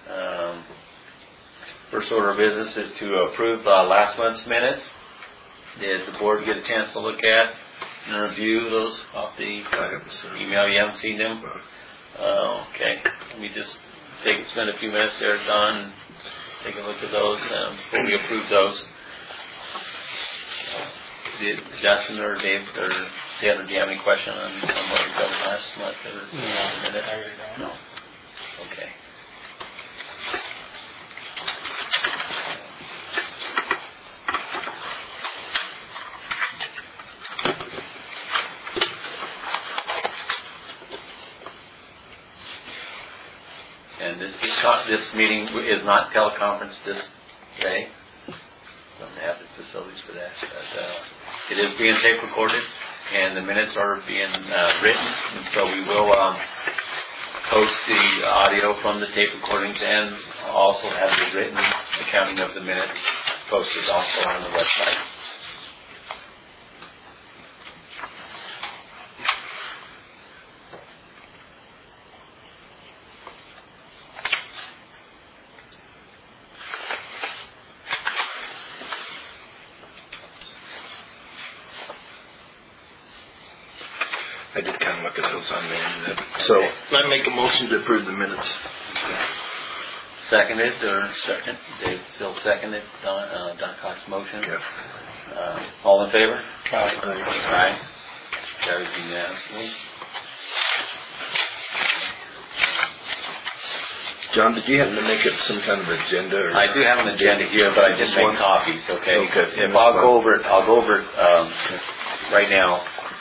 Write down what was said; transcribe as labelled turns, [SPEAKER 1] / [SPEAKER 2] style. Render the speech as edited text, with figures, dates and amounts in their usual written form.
[SPEAKER 1] First order of business is to approve last month's minutes. Did the board get a chance to look at and review those off the email? You haven't seen them? Okay. Let me just spend a few minutes there, Don, and take a look at those before we approve those. Did Justin or Dave or Taylor, do you have any question on what we covered last month or minutes? No. Okay. And this meeting is not teleconferenced this day. Don't have the facilities for that. But, it is being tape recorded, and the minutes are being written. And so we will post the audio from the tape recordings and also have the written accounting of the minutes posted also on the website.
[SPEAKER 2] I did kind of look at those on there. So I make a motion to approve the minutes.
[SPEAKER 1] Okay. Seconded or second? Dave still seconded Don Cox's motion.
[SPEAKER 2] Yeah.
[SPEAKER 1] All in favor?
[SPEAKER 2] Aye.
[SPEAKER 1] Aye. Carried unanimously.
[SPEAKER 2] John, did you happen to make up some kind of agenda? Or
[SPEAKER 1] I do have an agenda here, but I just made copies. Okay.
[SPEAKER 2] Okay.
[SPEAKER 1] If I'll go over it right now.